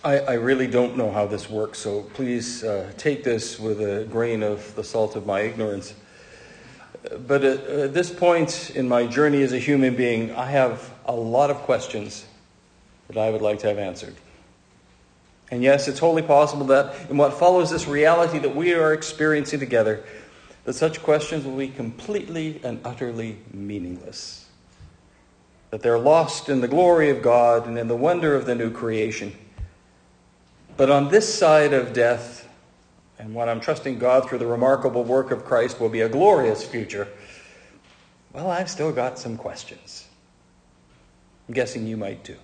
I really don't know how this works, so please take this with a grain of the salt of my ignorance. But at this point in my journey as a human being, I have a lot of questions that I would like to have answered. And yes, it's wholly possible that in what follows this reality that we are experiencing together, that such questions will be completely and utterly meaningless. That they're lost in the glory of God and in the wonder of the new creation. But on this side of death, and what I'm trusting God through the remarkable work of Christ will be a glorious future, well, I've still got some questions. I'm guessing you might too.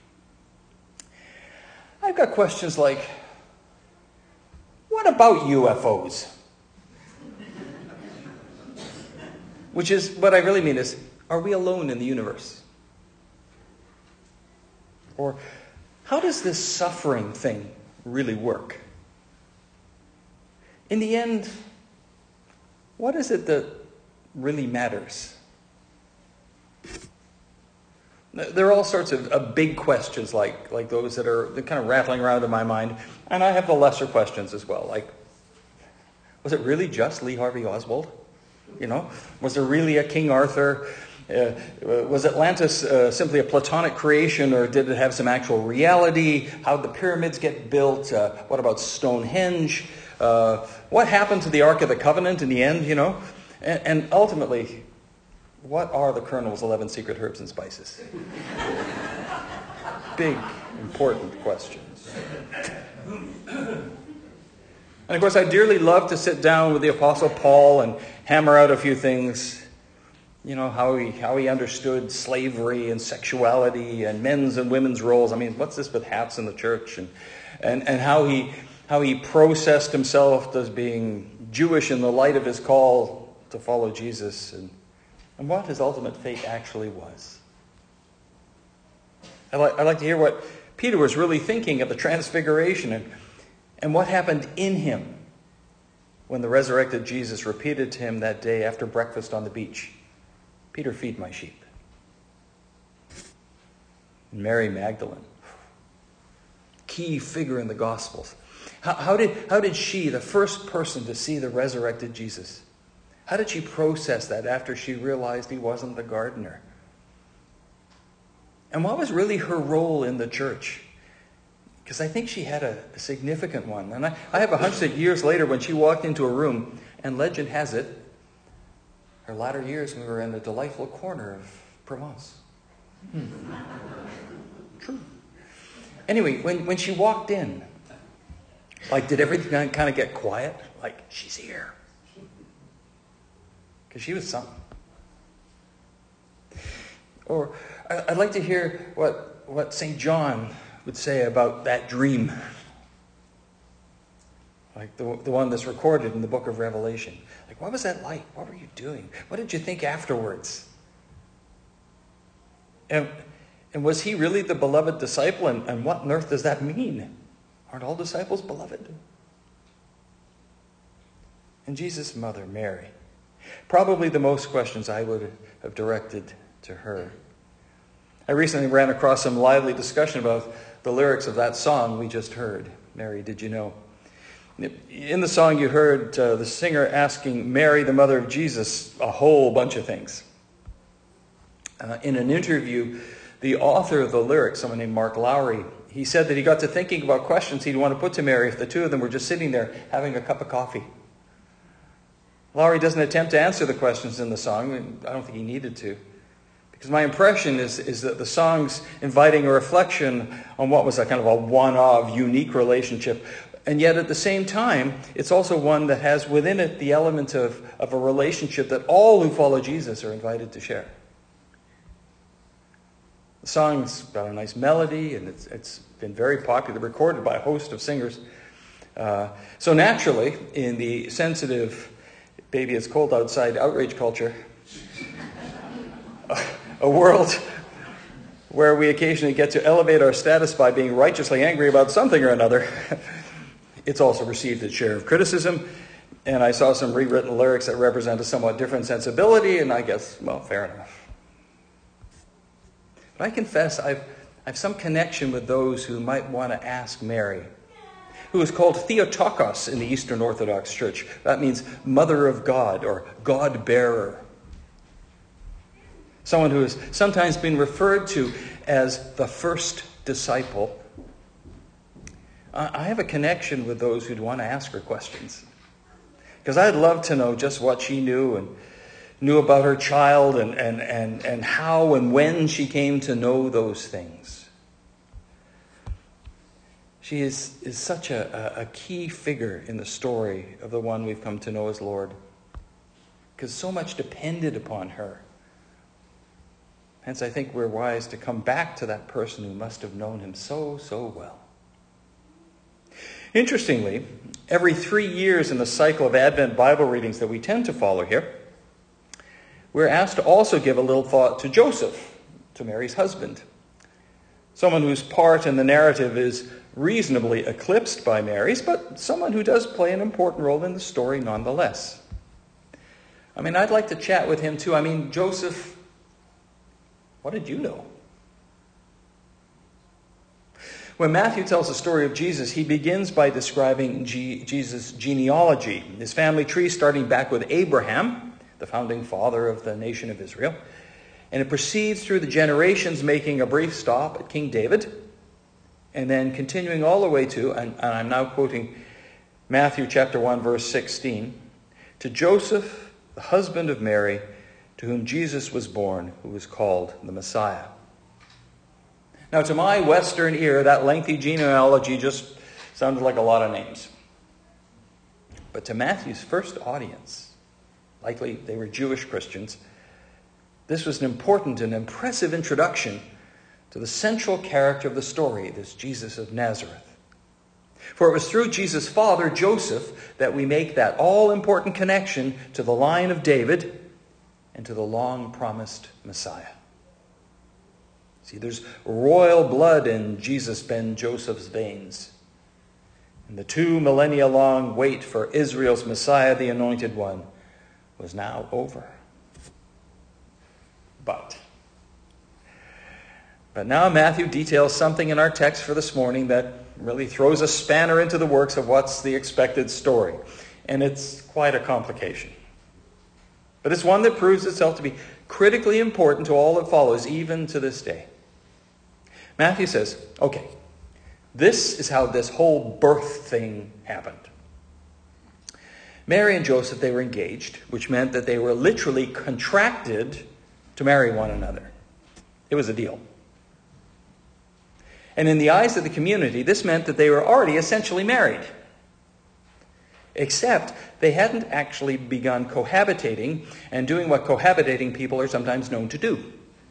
I've got questions like, what about UFOs? Which is, what I really mean is, are we alone in the universe? Or, how does this suffering thing really work? In the end, what is it that really matters? There are all sorts of big questions like those that are kind of rattling around in my mind. And I have the lesser questions as well. Like, was it really just Lee Harvey Oswald? Was there really a King Arthur? Was Atlantis simply a Platonic creation, or did it have some actual reality? How did the pyramids get built? What about Stonehenge? What happened to the Ark of the Covenant in the end, And ultimately, what are the Colonel's 11 secret herbs and spices? Big, important questions. And of course, I dearly love to sit down with the Apostle Paul and hammer out a few things. How he understood slavery and sexuality and men's and women's roles. I mean, what's this with hats in the church? And how he processed himself as being Jewish in the light of his call to follow Jesus, and what his ultimate fate actually was. I'd like to hear what Peter was really thinking of the transfiguration and what happened in him when the resurrected Jesus repeated to him that day after breakfast on the beach, "Peter, feed my sheep." And Mary Magdalene, key figure in the Gospels. How did she, the first person to see the resurrected Jesus, how did she process that after she realized he wasn't the gardener? And what was really her role in the church? Because I think she had a significant one. And I have a hunch that years later when she walked into a room, and legend has it, her latter years we were in a delightful corner of Provence. True. Anyway, when she walked in, did everything kind of get quiet? Like, she's here. Because she was something. Or I'd like to hear what St. John would say about that dream. Like the one that's recorded in the book of Revelation. Like, what was that like? What were you doing? What did you think afterwards? And was he really the beloved disciple? And what on earth does that mean? Aren't all disciples beloved? And Jesus' mother, Mary. Probably the most questions I would have directed to her. I recently ran across some lively discussion about the lyrics of that song we just heard, Mary, Did You Know? In the song you heard the singer asking Mary, the mother of Jesus, a whole bunch of things. In an interview, the author of the lyrics, someone named Mark Lowry, he said that he got to thinking about questions he'd want to put to Mary if the two of them were just sitting there having a cup of coffee. Lowry doesn't attempt to answer the questions in the song, and I don't think he needed to. Because my impression is that the song's inviting a reflection on what was a kind of a one-of, unique relationship. And yet at the same time, it's also one that has within it the element of a relationship that all who follow Jesus are invited to share. The song's got a nice melody, and it's been very popular, recorded by a host of singers. So naturally, in the sensitive, baby it's cold outside outrage culture, a world where we occasionally get to elevate our status by being righteously angry about something or another, it's also received its share of criticism. And I saw some rewritten lyrics that represent a somewhat different sensibility, and I guess, well, fair enough. But I confess, I have some connection with those who might want to ask Mary, who is called Theotokos in the Eastern Orthodox Church. That means Mother of God or God-bearer. Someone who has sometimes been referred to as the first disciple. I have a connection with those who'd want to ask her questions, because I'd love to know just what she knew about her child and how and when she came to know those things. She is such a key figure in the story of the one we've come to know as Lord, because so much depended upon her. Hence, I think we're wise to come back to that person who must have known him so, so well. Interestingly, every 3 years in the cycle of Advent Bible readings that we tend to follow here, we're asked to also give a little thought to Joseph, to Mary's husband, someone whose part in the narrative is reasonably eclipsed by Mary's, but someone who does play an important role in the story nonetheless. I'd like to chat with him too. Joseph, what did you know? When Matthew tells the story of Jesus, he begins by describing Jesus' genealogy, his family tree starting back with Abraham, the founding father of the nation of Israel. And it proceeds through the generations, making a brief stop at King David, and then continuing all the way to, and I'm now quoting Matthew chapter 1, verse 16, to Joseph, the husband of Mary, to whom Jesus was born, who was called the Messiah. Now, to my Western ear, that lengthy genealogy just sounded like a lot of names. But to Matthew's first audience, likely they were Jewish Christians, this was an important and impressive introduction to the central character of the story, this Jesus of Nazareth. For it was through Jesus' father, Joseph, that we make that all-important connection to the line of David and to the long-promised Messiah. See, there's royal blood in Jesus ben Joseph's veins. And the 2 millennia-long wait for Israel's Messiah, the Anointed One, was now over. But now Matthew details something in our text for this morning that really throws a spanner into the works of what's the expected story. And it's quite a complication. But it's one that proves itself to be critically important to all that follows, even to this day. Matthew says, okay, this is how this whole birth thing happened. Mary and Joseph, they were engaged, which meant that they were literally contracted to marry one another. It was a deal. And in the eyes of the community, this meant that they were already essentially married. Except they hadn't actually begun cohabitating and doing what cohabitating people are sometimes known to do.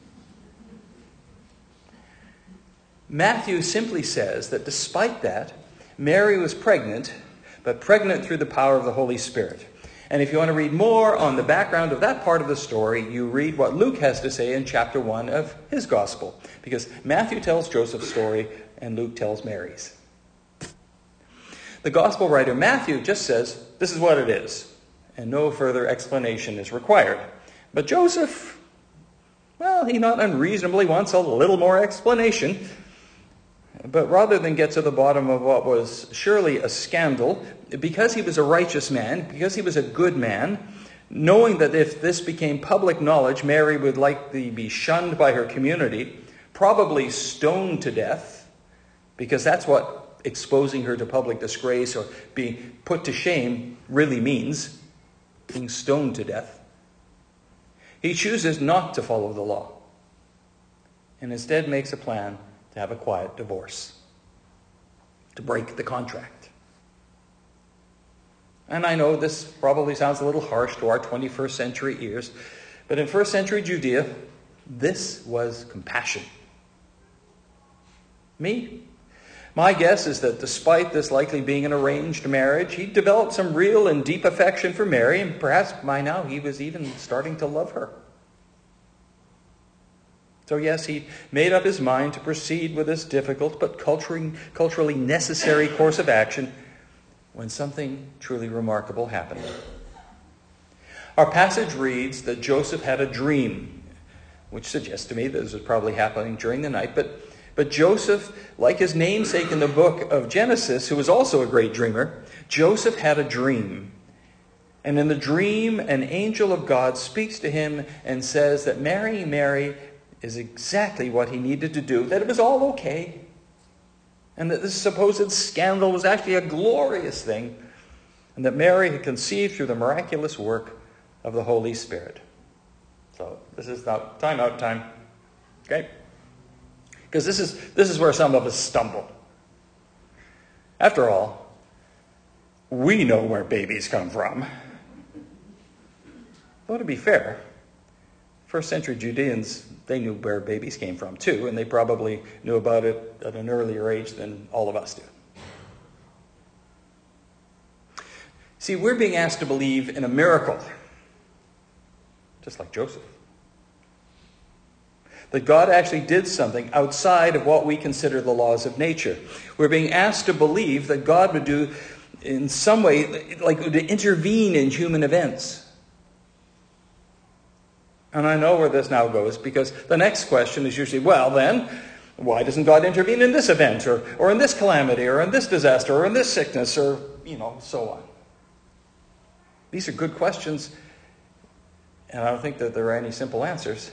Matthew simply says that despite that, Mary was pregnant, but pregnant through the power of the Holy Spirit. And if you want to read more on the background of that part of the story, you read what Luke has to say in chapter 1 of his gospel. Because Matthew tells Joseph's story and Luke tells Mary's. The gospel writer Matthew just says, this is what it is, and no further explanation is required. But Joseph, well, he not unreasonably wants a little more explanation. But rather than get to the bottom of what was surely a scandal, because he was a righteous man, because he was a good man, knowing that if this became public knowledge, Mary would likely be shunned by her community, probably stoned to death, because that's what exposing her to public disgrace or being put to shame really means, being stoned to death. He chooses not to follow the law and instead makes a plan to have a quiet divorce, to break the contract. And I know this probably sounds a little harsh to our 21st century ears, but in first century Judea, this was compassion. My guess is that despite this likely being an arranged marriage, he developed some real and deep affection for Mary, and perhaps by now he was even starting to love her. So yes, he made up his mind to proceed with this difficult but culturally necessary course of action when something truly remarkable happened. Our passage reads that Joseph had a dream, which suggests to me that this was probably happening during the night, but But Joseph, like his namesake in the book of Genesis, who was also a great dreamer, Joseph had a dream. And in the dream, an angel of God speaks to him and says that marrying Mary is exactly what he needed to do, that it was all okay, and that this supposed scandal was actually a glorious thing, and that Mary had conceived through the miraculous work of the Holy Spirit. So this is now time out time. Okay? Because this is where some of us stumble. After all, we know where babies come from. Though to be fair, first century Judeans, they knew where babies came from too, and they probably knew about it at an earlier age than all of us do. See, we're being asked to believe in a miracle, just like Joseph. That God actually did something outside of what we consider the laws of nature. We're being asked to believe that God would do, in some way, like would intervene in human events. And I know where this now goes, because the next question is usually, well then, why doesn't God intervene in this event, or in this calamity, or in this disaster, or in this sickness, or, so on? These are good questions, and I don't think that there are any simple answers.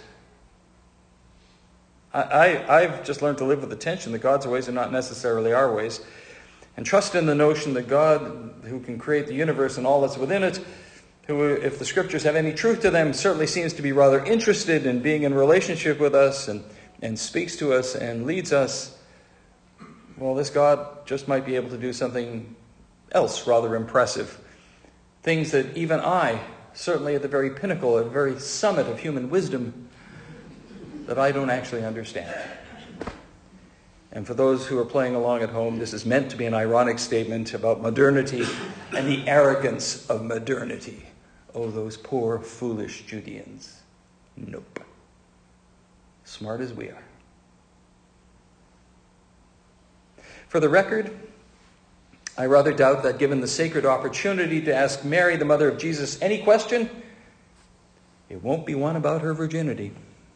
I've just learned to live with the tension that God's ways are not necessarily our ways, and trust in the notion that God, who can create the universe and all that's within it, who, if the scriptures have any truth to them, certainly seems to be rather interested in being in relationship with us and speaks to us and leads us, well, this God just might be able to do something else rather impressive. Things that even I, certainly at the very pinnacle, at the very summit of human wisdom, that I don't actually understand. And for those who are playing along at home, this is meant to be an ironic statement about modernity and the arrogance of modernity. Oh, those poor, foolish Judeans. Nope. Smart as we are. For the record, I rather doubt that given the sacred opportunity to ask Mary, the mother of Jesus, any question, it won't be one about her virginity.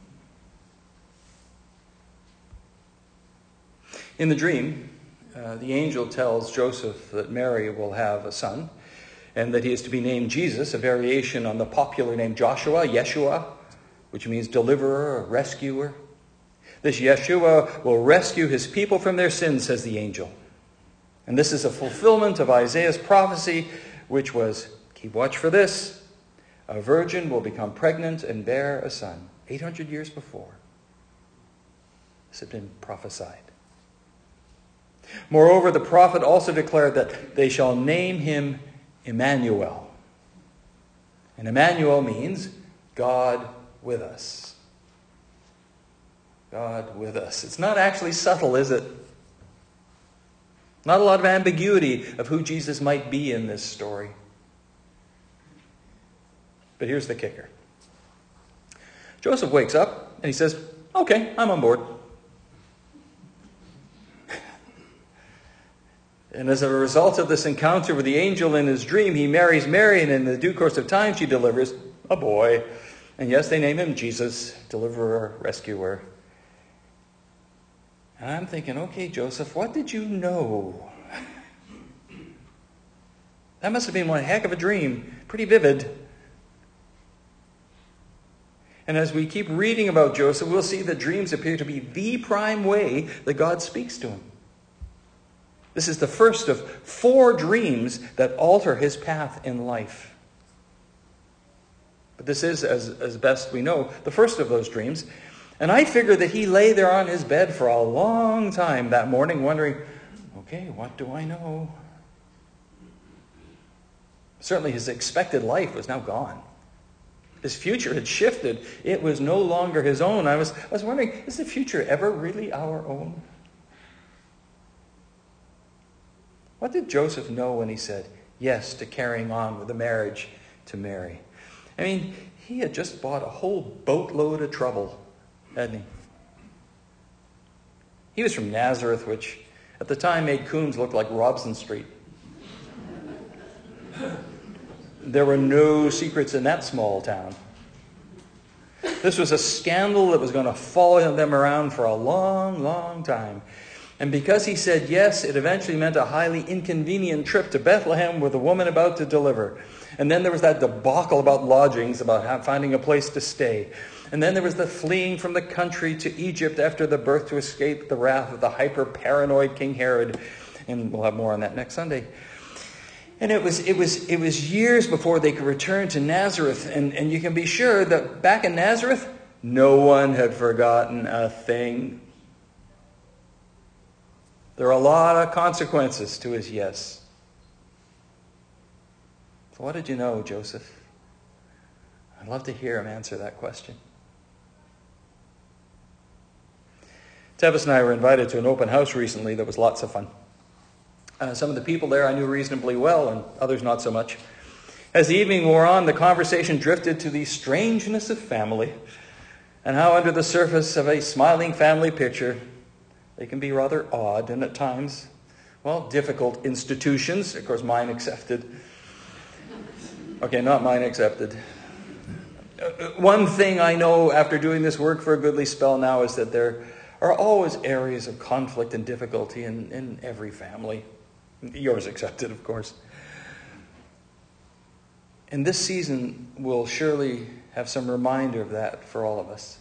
In the dream, the angel tells Joseph that Mary will have a son, and that he is to be named Jesus, a variation on the popular name Joshua, Yeshua, which means deliverer or rescuer. This Yeshua will rescue his people from their sins, says the angel. And this is a fulfillment of Isaiah's prophecy, which was, keep watch for this, a virgin will become pregnant and bear a son. 800 years before, this had been prophesied. Moreover, the prophet also declared that they shall name him Emmanuel. And Emmanuel means God with us. God with us. It's not actually subtle, is it? Not a lot of ambiguity of who Jesus might be in this story. But here's the kicker. Joseph wakes up and he says, okay, I'm on board. And as a result of this encounter with the angel in his dream, he marries Mary, and in the due course of time, she delivers a boy. And yes, they name him Jesus, deliverer, rescuer. And I'm thinking, okay, Joseph, what did you know? That must have been one heck of a dream. Pretty vivid. And as we keep reading about Joseph, we'll see that dreams appear to be the prime way that God speaks to him. This is the first of 4 dreams that alter his path in life. But this is, as best we know, the first of those dreams. And I figure that he lay there on his bed for a long time that morning wondering, okay, what do I know? Certainly his expected life was now gone. His future had shifted. It was no longer his own. I was wondering, is the future ever really our own? What did Joseph know when he said yes to carrying on with the marriage to Mary? I mean, he had just bought a whole boatload of trouble, hadn't he? He was from Nazareth, which at the time made Coombs look like Robson Street. There were no secrets in that small town. This was a scandal that was going to follow them around for a long, long time. And because he said yes, it eventually meant a highly inconvenient trip to Bethlehem with a woman about to deliver. And then there was that debacle about lodgings, about finding a place to stay. And then there was the fleeing from the country to Egypt after the birth to escape the wrath of the hyper-paranoid King Herod. And we'll have more on that next Sunday. And it was years before they could return to Nazareth. And you can be sure that back in Nazareth, no one had forgotten a thing. There are a lot of consequences to his yes. So what did you know, Joseph? I'd love to hear him answer that question. Tevis and I were invited to an open house recently that was lots of fun. Some of the people there I knew reasonably well, and others not so much. As the evening wore on, the conversation drifted to the strangeness of family, and how under the surface of a smiling family picture, they can be rather odd and at times, well, difficult institutions. Of course, mine accepted. Okay, not mine accepted. One thing I know after doing this work for a goodly spell now is that there are always areas of conflict and difficulty in every family. Yours accepted, of course. And this season will surely have some reminder of that for all of us.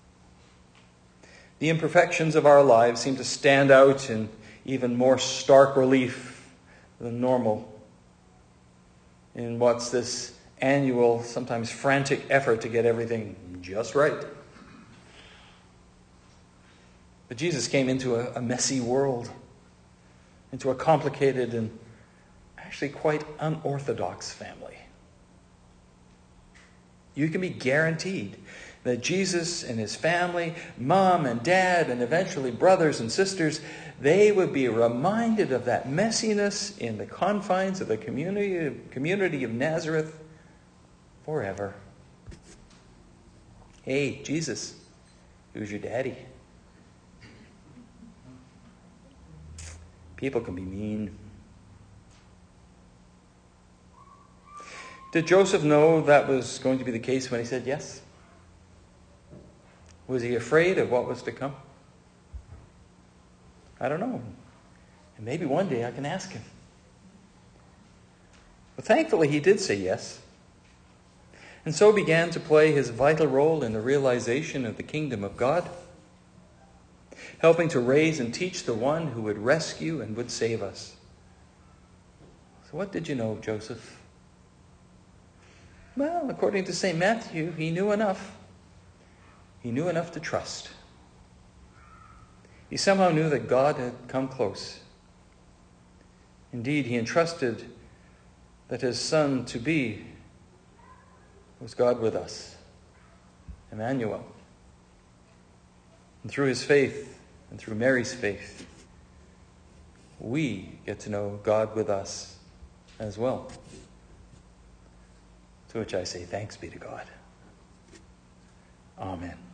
The imperfections of our lives seem to stand out in even more stark relief than normal in what's this annual, sometimes frantic effort to get everything just right. But Jesus came into a messy world, into a complicated and actually quite unorthodox family. You can be guaranteed that Jesus and his family, mom and dad, and eventually brothers and sisters, they would be reminded of that messiness in the confines of the community of Nazareth forever. Hey, Jesus, who's your daddy? People can be mean. Did Joseph know that was going to be the case when he said yes? Was he afraid of what was to come? I don't know. And maybe one day I can ask him. But thankfully he did say yes. And so began to play his vital role in the realization of the kingdom of God, helping to raise and teach the one who would rescue and would save us. So what did you know, Joseph? Well, according to St. Matthew, he knew enough. He knew enough to trust. He somehow knew that God had come close. Indeed, he entrusted that his son-to-be was God with us, Emmanuel. And through his faith and through Mary's faith, we get to know God with us as well. To which I say, thanks be to God. Amen.